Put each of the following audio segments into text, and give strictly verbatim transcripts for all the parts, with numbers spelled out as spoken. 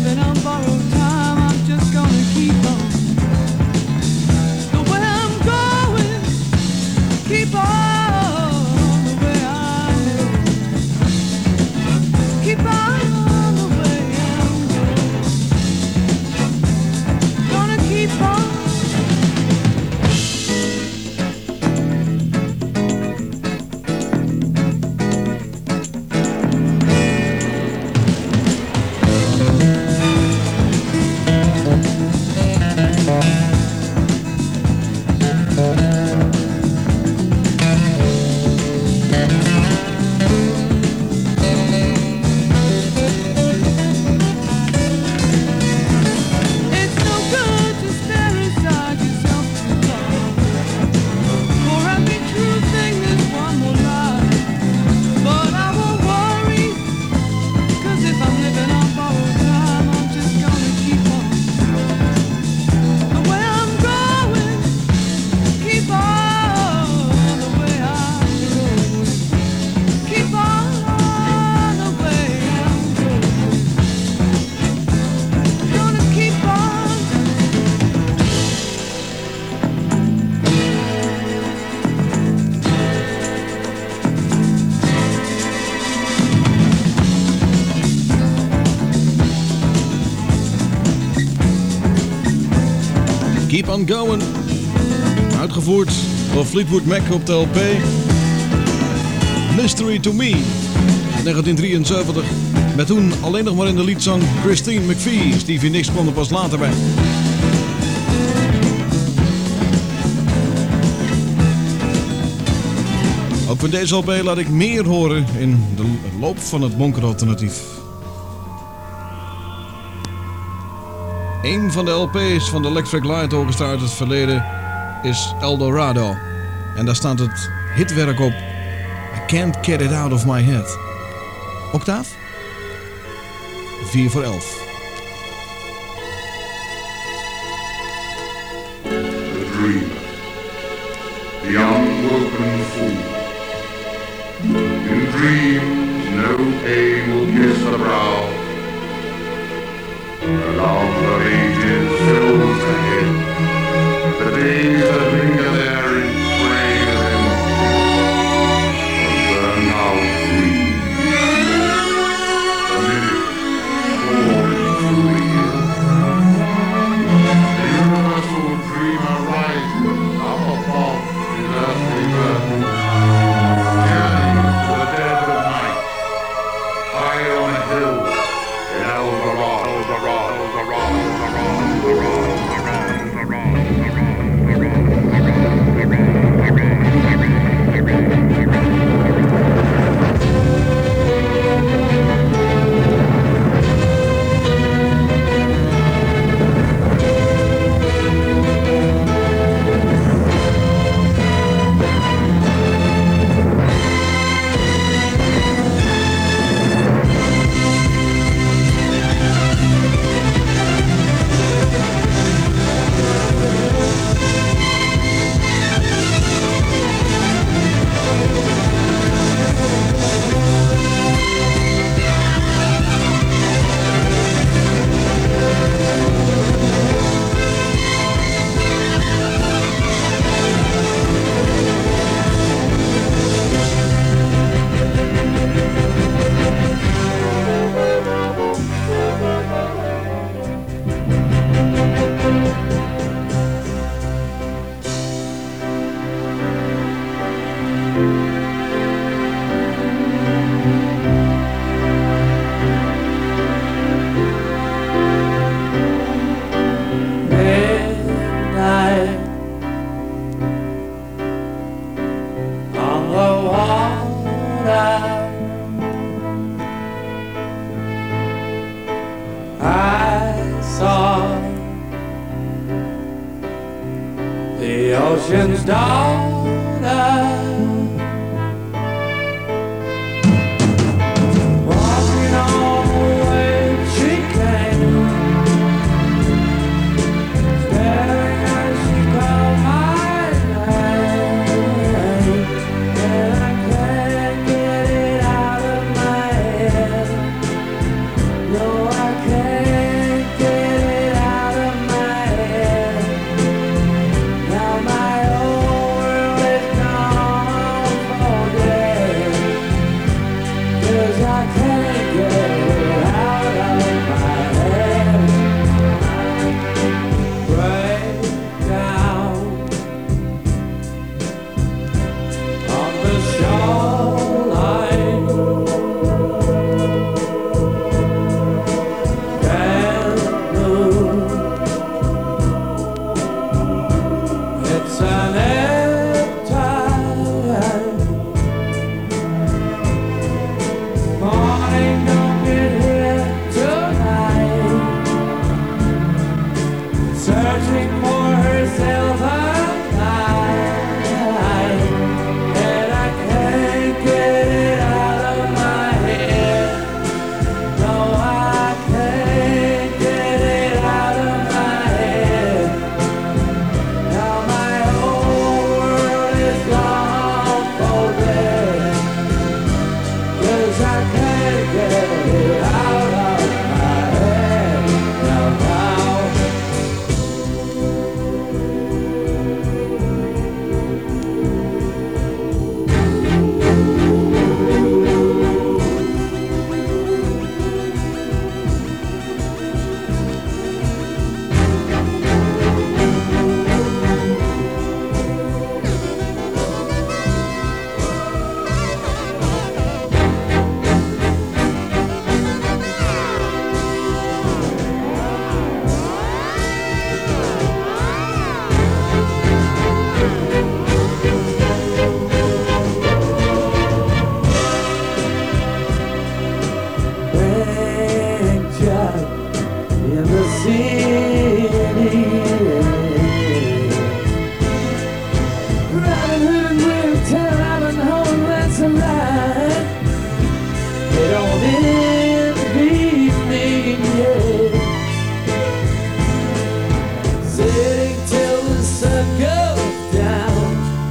living on borrowed time, I'm just gonna keep on. The way I'm going, keep on the way I'm going. Keep on the way I'm going. Gonna keep on. Keep on Going. Uitgevoerd door Fleetwood Mac op de L P Mystery to Me negentien drieënzeventig. Met toen alleen nog maar in de liedzang Christine McVie. Stevie Nicks kwam er pas later bij. Ook van deze L P laat ik meer horen in de loop van het Bonker-alternatief. Een van de L P's van de Electric Light Orchestra uit het verleden is Eldorado. En daar staat het hitwerk op I Can't Get It Out of My Head. Octaaf? vier voor elf. The dreamer, the unwoken fool. In dreams no pain will kiss the brow. The love of ages fills the head. The days that linger there in frame of emotion will burn out green. The minutes pouring through the years. The universal dreamer rises up above his earthly burden, journeying to the dead of night, high on a hill in Eldorado. ocean's daughter, walking on the way she came, staring as she called my name, and I can't get it out of my head. No, I can't. city. Robin Hood and Will tell Robin Hood and that's a lie. They don't envy me, yeah. Sitting till the sun goes down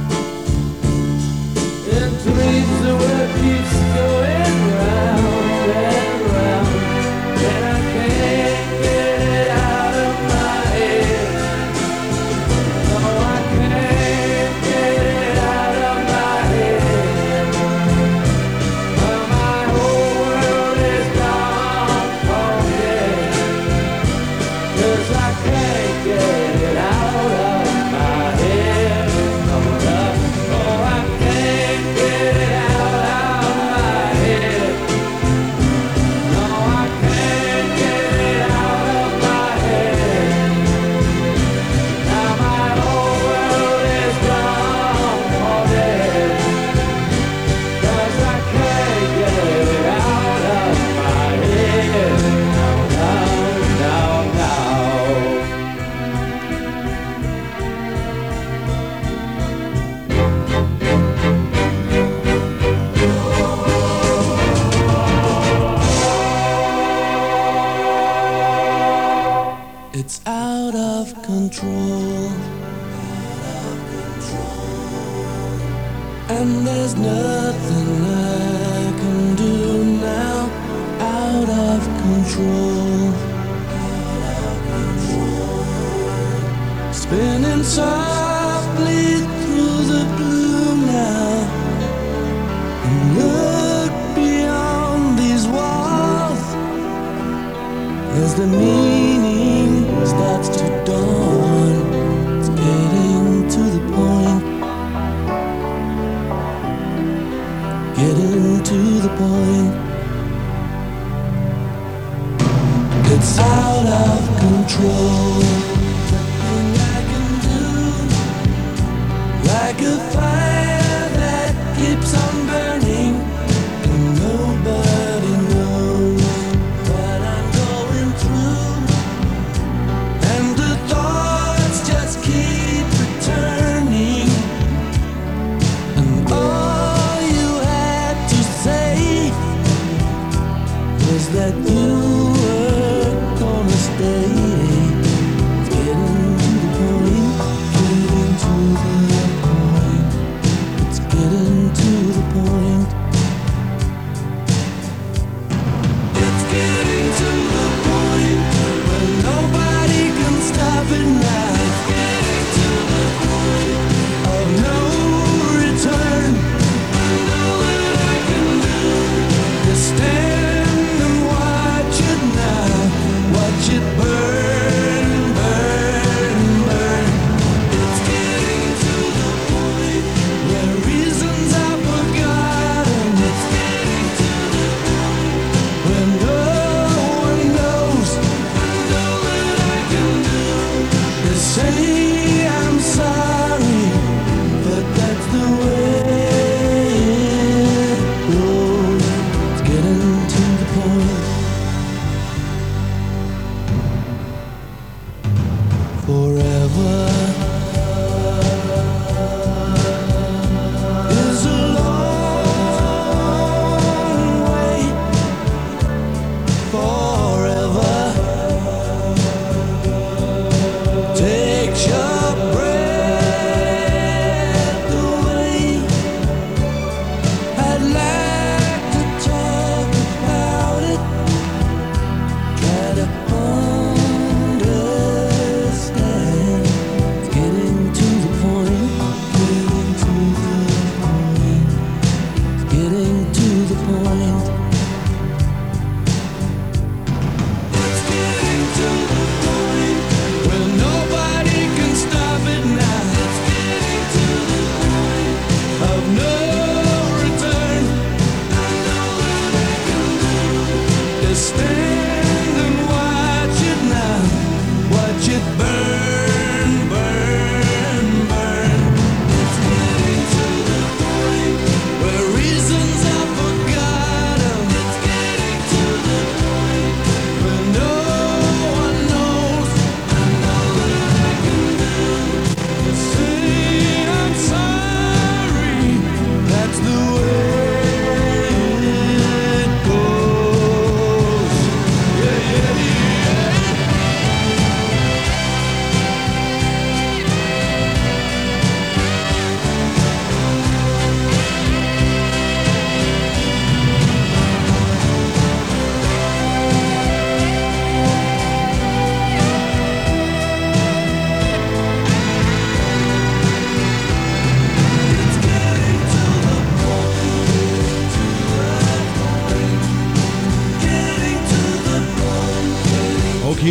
and dreams the world keeps going round and round, and I can't get it out of my head. No, I can't get it out of my head. Well, my whole world is gone, oh yeah, 'cause I can't get it out of my head. No, no, oh, I can't get it out of my head. No, I can't get it out of my head. Now my whole world is gone, oh yeah, 'cause I can't get it out of my head. No, no, no, no. It's out of control, and there's nothing I can do now. Out of control, spinning softly through the blue now, and look beyond these walls as the meaning starts to dawn. It's getting to the point, getting to the point. It's out of control. Nothing I can do, like a fire that keeps on burning, and nobody knows what I'm going through. And the thoughts just keep returning, and all you had to say was that you were gonna stay. It's getting to the point, getting to the point.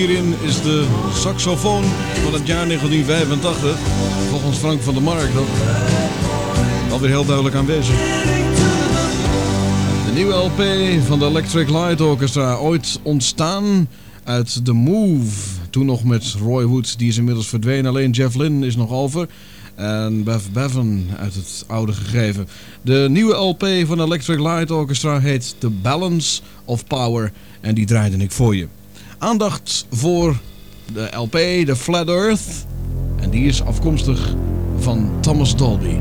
hierin is de saxofoon van het jaar negentien vijfentachtig. Volgens Frank van der Mark dat alweer heel duidelijk aanwezig. De nieuwe L P van de Electric Light Orchestra, ooit ontstaan uit The Move. Toen nog met Roy Wood, die is inmiddels verdwenen. Alleen Jeff Lynne is nog over. En Bev Bevan uit het oude gegeven. De nieuwe L P van de Electric Light Orchestra heet The Balance of Power. En die draaide ik voor je. Aandacht voor de L P, The Flat Earth. En die is afkomstig van Thomas Dolby.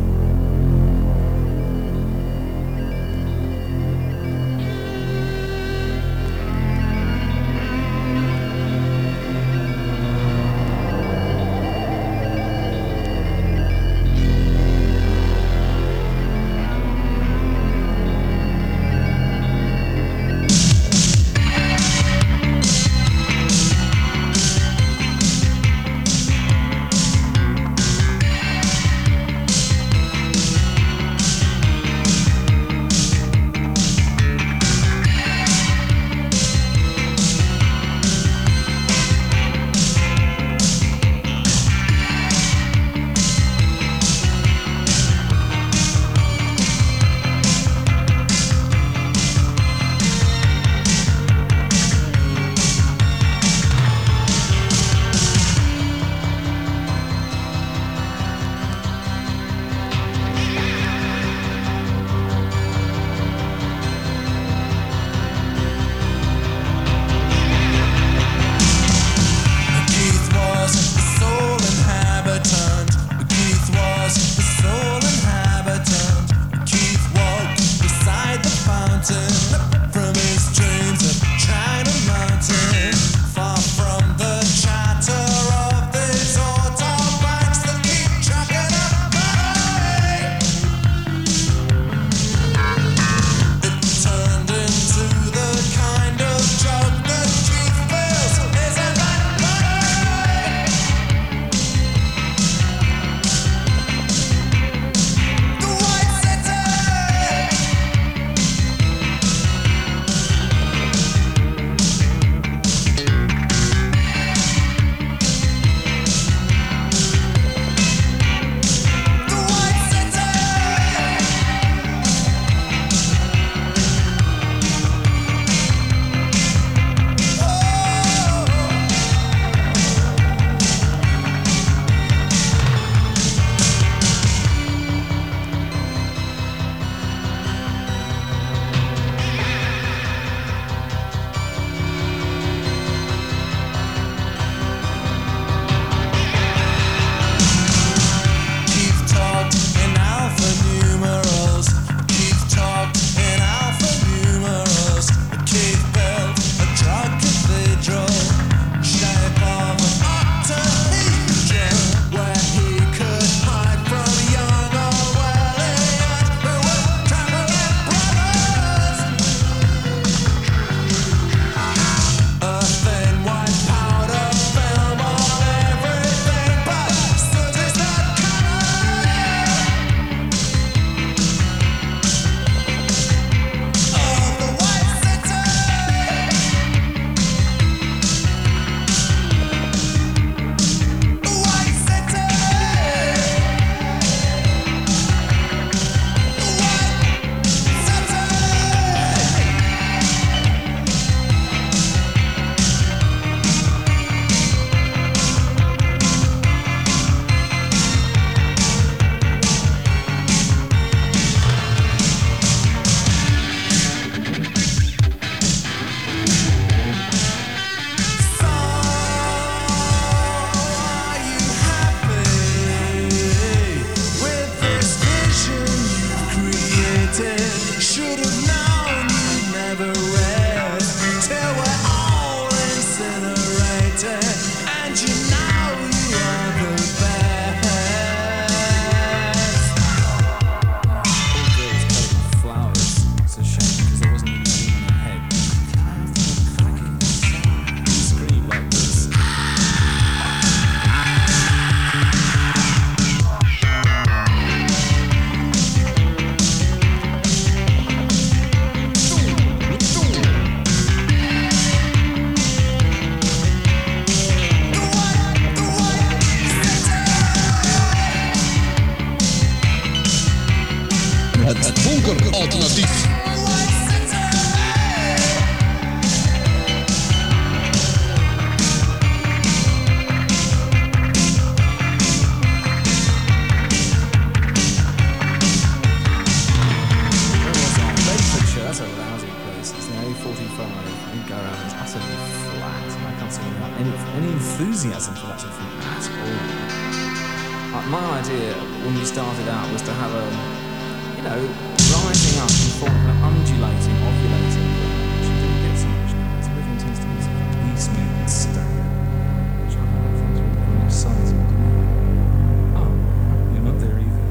any, any enthusiasm for that sort of thing at all. Like my idea when we started out was to have a, you know, rising up and falling, undulating, ovulating, which you didn't get so much nowadays. Everything tends to be sort of piecemeal and stale, which I don't find really very exciting. Oh, you're not there either.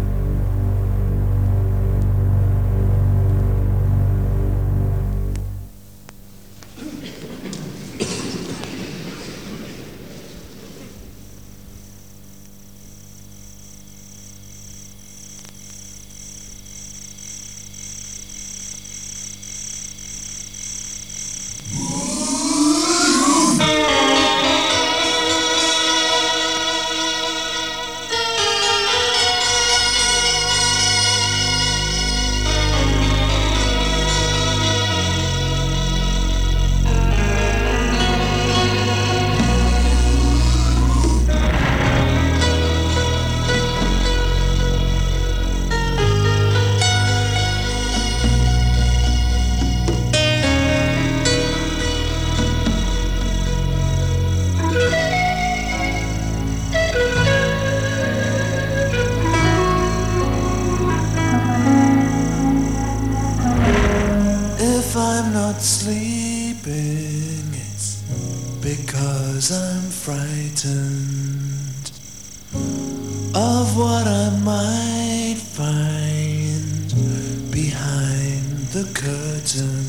If I'm not sleeping, it's because I'm frightened of what I might find behind the curtain.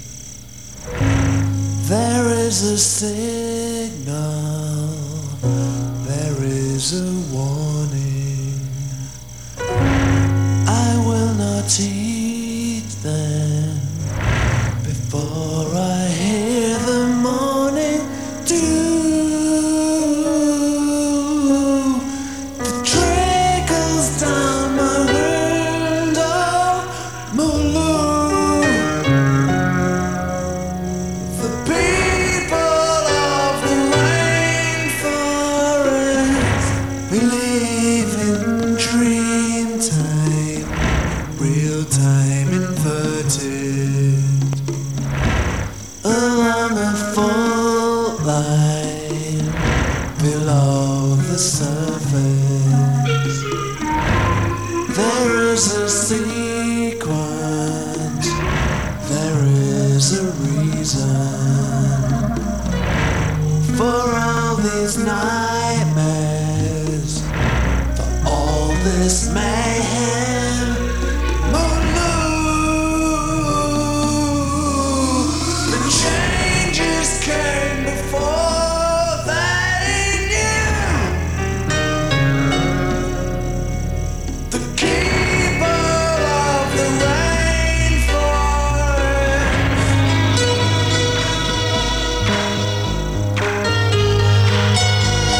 There is a signal, there is a warning. I will not heed them before I hear the morning dew that trickles down my window. Mooloo. The people of the rainforest, we live in dream time, real time inverted. Along a fault line below the surface, there is a sequence, there is a reason for all these nightmares, for all this mayhem. The changes came before they knew. The keeper of the rainforest.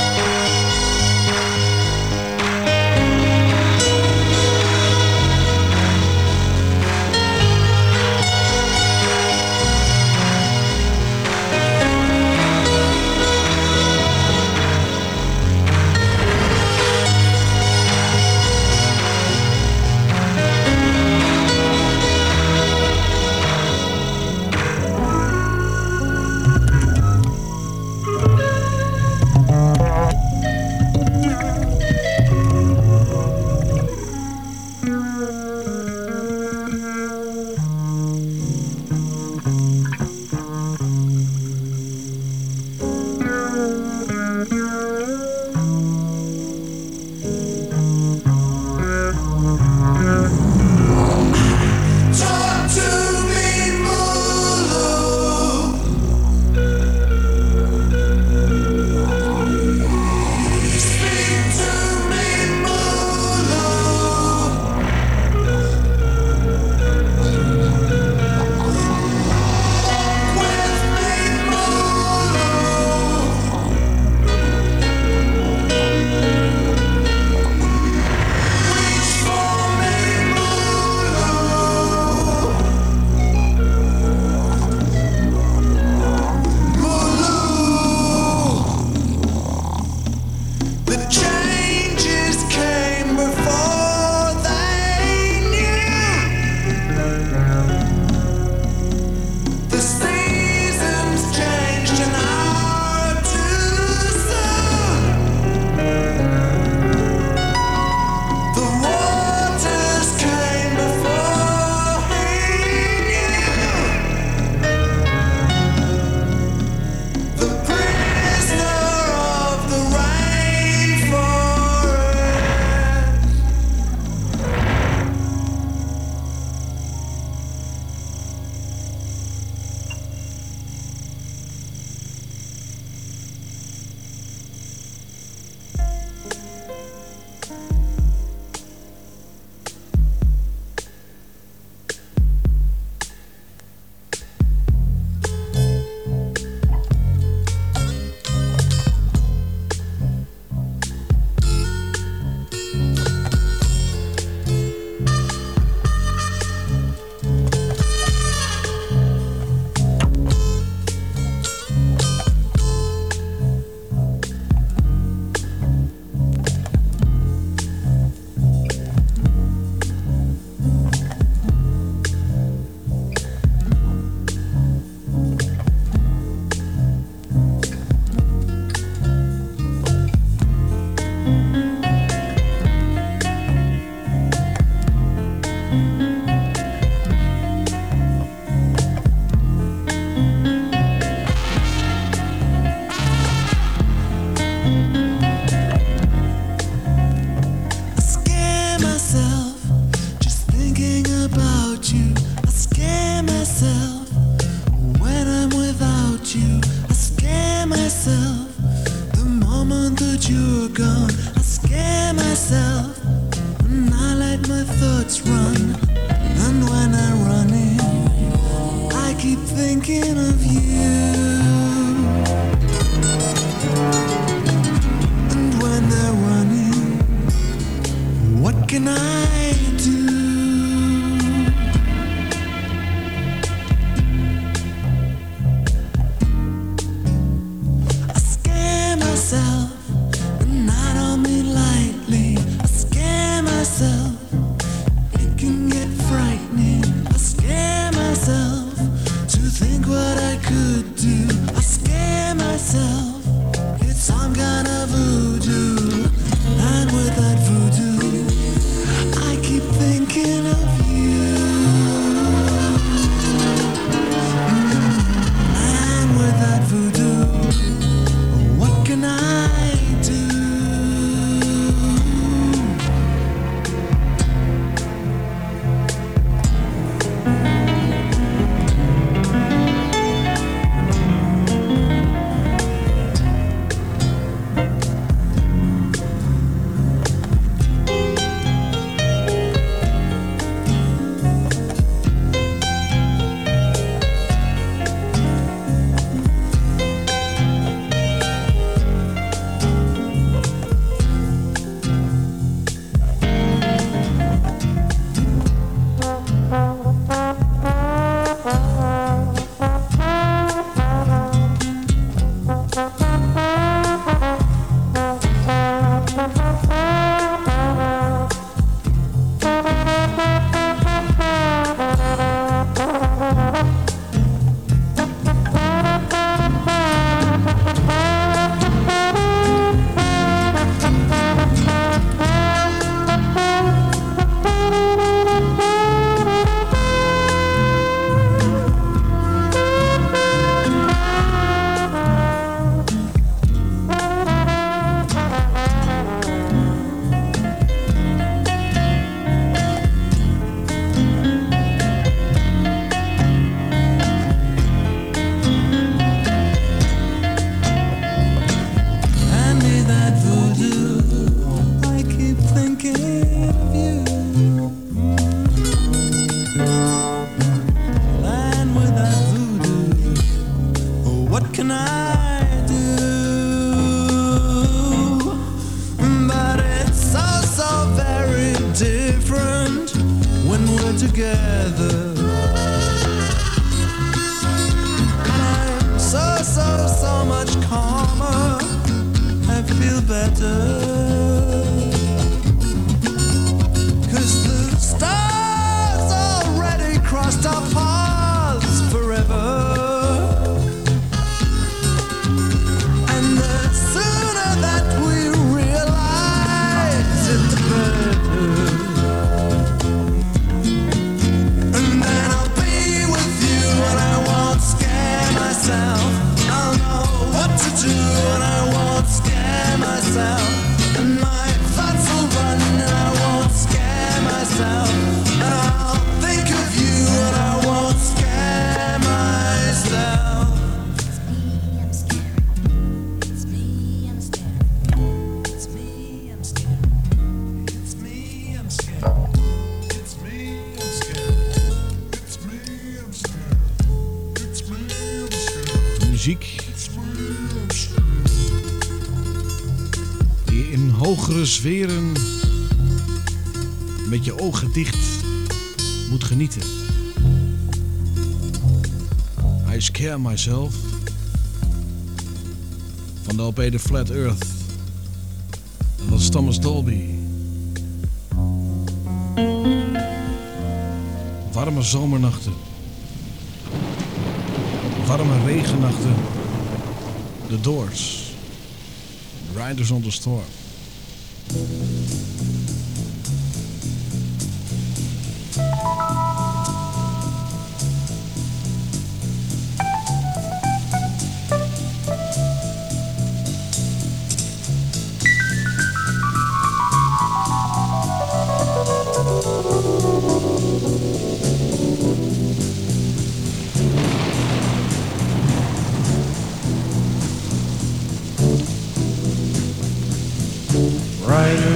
that you're gone, I scare myself and I let my thoughts run. And when I'm running, I keep thinking of you. And when they're running, what can I do? I scare myself, and I don't mean lightly. I scare myself, it can get frightening. I scare myself to think what I could do. I scare myself, it's some kind of voodoo. And with that voodoo, I keep thinking of you. And with that voodoo, what can I do? Hand me that voodoo, I keep thinking of you. And with that voodoo, what can I do? But it's so, so very different when we're together. And I'm so, so, so much calmer. I feel better, 'cause the stars already crossed our paths forever. And the sooner that we realize it, the better. And then I'll be with you and I won't scare myself. I'll know what to do and I won't scare myself. And my thoughts will run and I won't scare myself. And I'll think of you and I won't scare myself. It's me, I'm scared. It's me, I'm scared. It's me, I'm scared. It's me, I'm scared. It's me, I'm scared. It's me, I'm scared. Muziek It's me, I'm scared. die je in hogere sferen met je ogen dicht moet genieten. I Scare Myself van de L P The Flat Earth. Dat was Thomas Dolby. Warme zomernachten. Warme regennachten. The Doors. Riders on the Storm.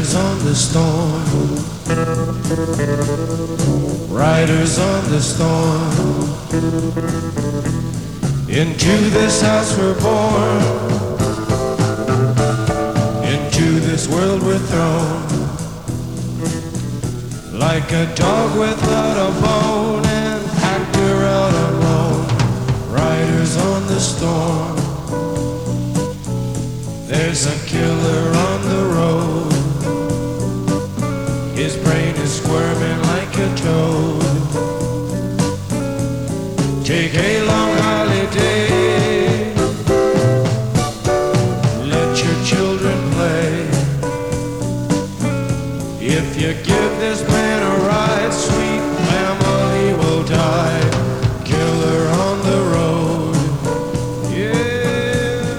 Riders on the storm, riders on the storm. Into this house we're born, into this world we're thrown. Like a dog without a bone, an actor out alone. Riders on the storm. There's a killer on the road. His brain is squirming like a toad. Take a long holiday. Let your children play. If you give this man a ride, sweet family will die. Killer on the road. Yeah.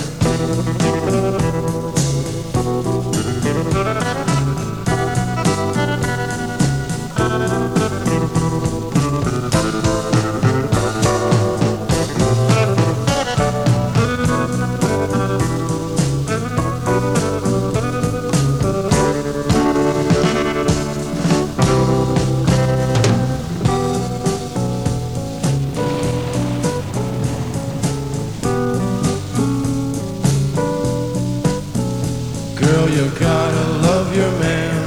Girl, you gotta love your man.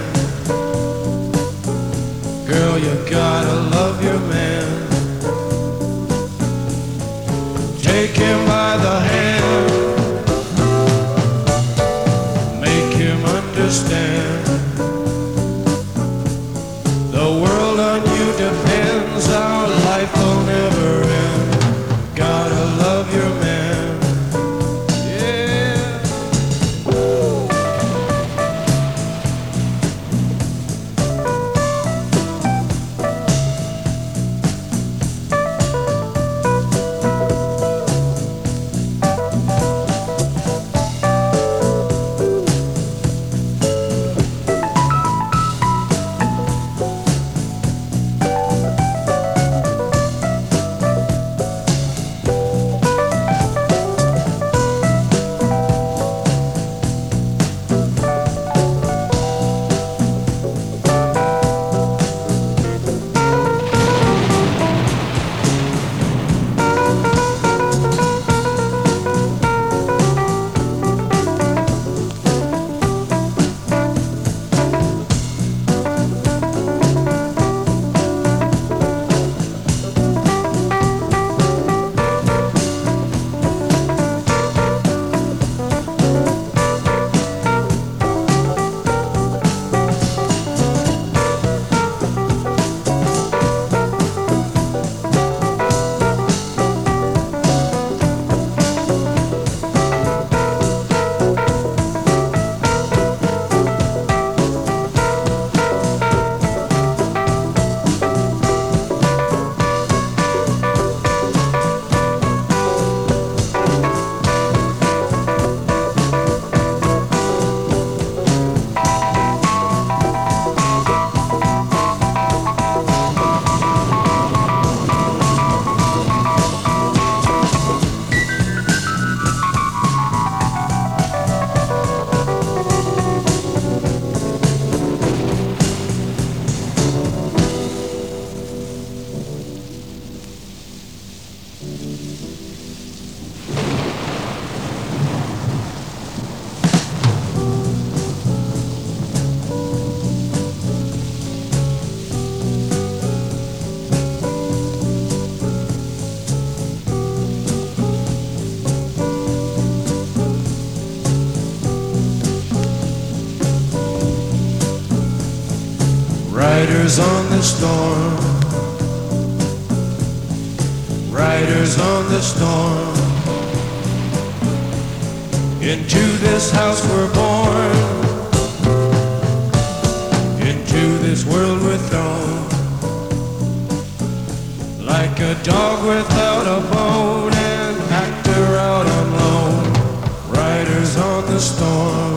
Girl, you gotta love your man. Take him by the hand. Make him understand. The world on you depends. Our life will never end. Gotta love your man. Yeah. Riders on the storm, riders on the storm. Into this house we're born, into this world we're thrown. Like a dog without a bone, an actor out on loan. Riders on the storm.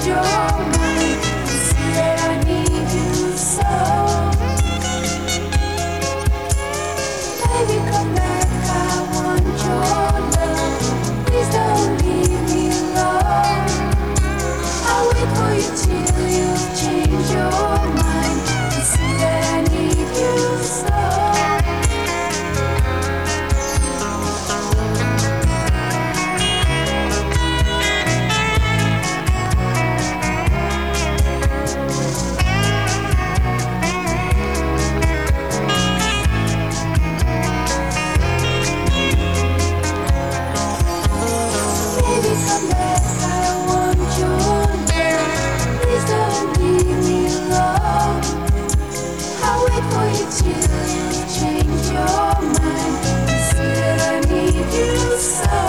your mind. See that I need you so. Baby, come back, I want your love. Please don't leave me alone. I'll wait for you till you change your mind. See that I need you so. Baby, come back, I want your love. Please don't leave me alone. I'll wait for you till you change your mind. See that I need you so.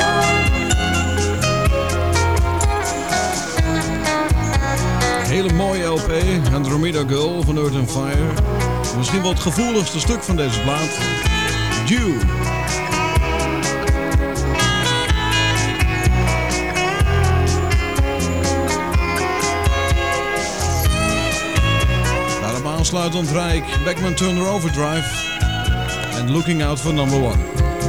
Hele mooie L P, Andromeda Girl van Earth and Fire. Misschien wel het gevoeligste stuk van deze plaat. Dew. Daarop aansluitend draai ik Beckman Turner Overdrive en Looking Out for Number One.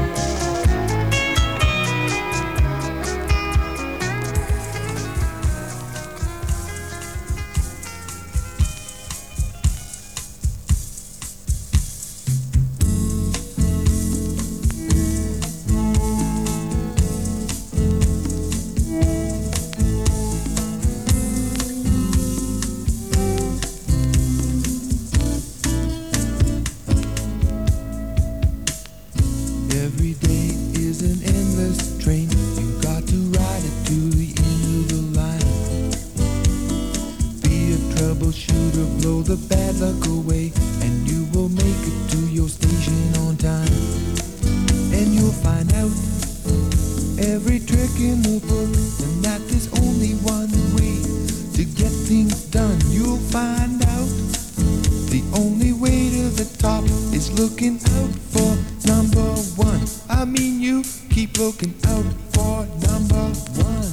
Every day is an endless train. You got to ride it to the end of the line. Be a troubleshooter, blow the bad luck away, and you will make it to your station on time. And you'll find out every trick in the book, and that there's only one way to get things done. You'll find out the only way to the top is looking out for number one. I mean, you keep looking out for number one.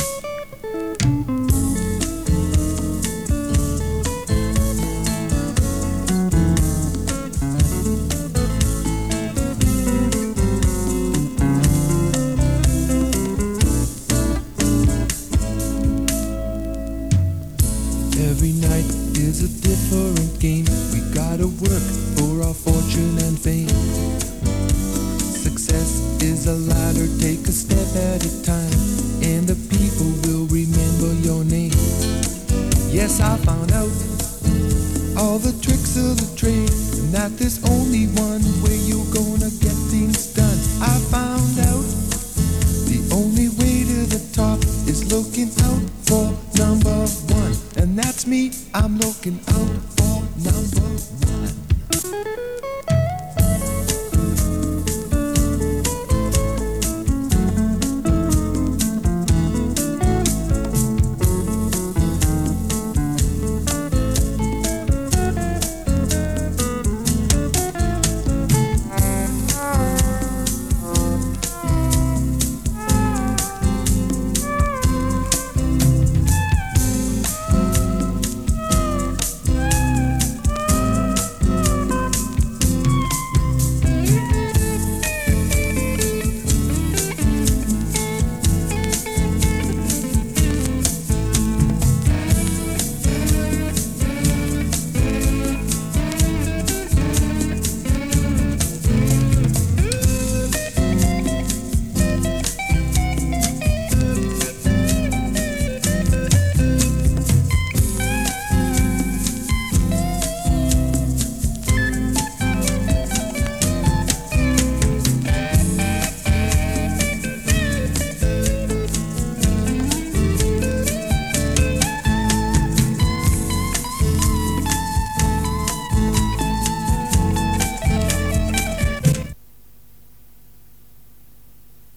Every night is a different game. We gotta work for our fortune and fame. Success is a ladder, take a step at a time, and the people will remember your name. Yes, I found out all the tricks of the trade, and that there's only one